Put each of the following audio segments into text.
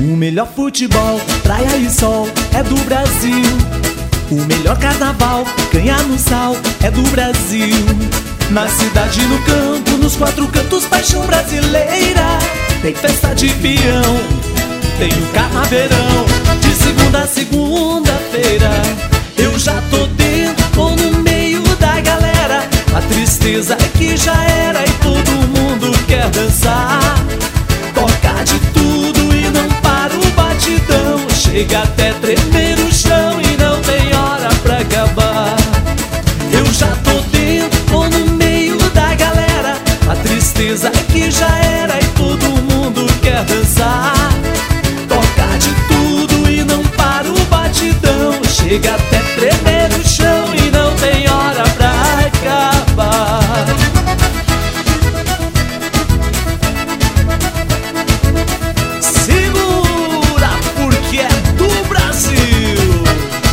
O melhor futebol, praia e sol é do Brasil. O melhor carnaval, canha no sal é do Brasil. Na cidade, no campo, nos quatro cantos, paixão brasileira. Tem festa de peão, tem o carnaverão. De segunda a segunda-feira eu já tô dentro, tô no meio da galera. A tristeza é que já era e todo mundo quer dançar. Toca de tudo e não para o batidão. Chega até tremer o chão e não tem hora pra acabar. Eu já tô dentro, tô no meio da galera. A tristeza é que já era e todo mundo quer dançar. Toca de tudo e não para o batidão. Chega até tremer o chão e não tem hora pra acabar. Segura, porque é do Brasil.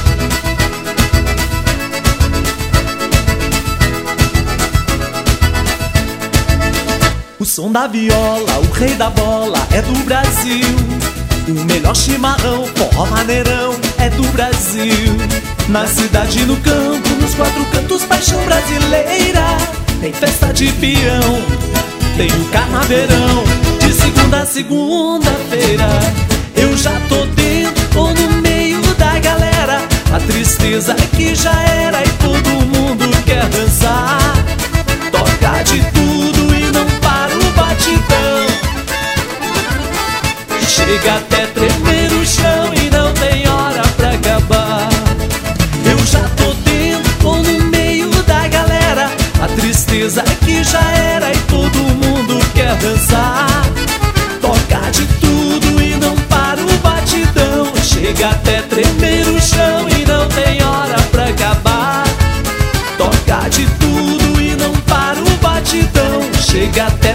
O som da viola, o rei da bola é do Brasil. O melhor chimarrão, forró maneirão é do Brasil. Na cidade, no campo, nos quatro cantos, paixão brasileira. Tem festa de peão, tem o carnaverão. De segunda a segunda-feira eu já tô dentro, tô no meio da galera. A tristeza é que já era e todo mundo quer dançar. Toca de tudo e não para o batidão. Chega até tremer o chão e não tem hora pra acabar. Eu já tô dentro, tô no meio da galera. A tristeza é que já era e todo mundo quer dançar. Toca de tudo e não para o batidão. Chega até tremer o chão e não tem hora pra acabar. Toca de tudo e não para o batidão. Chega até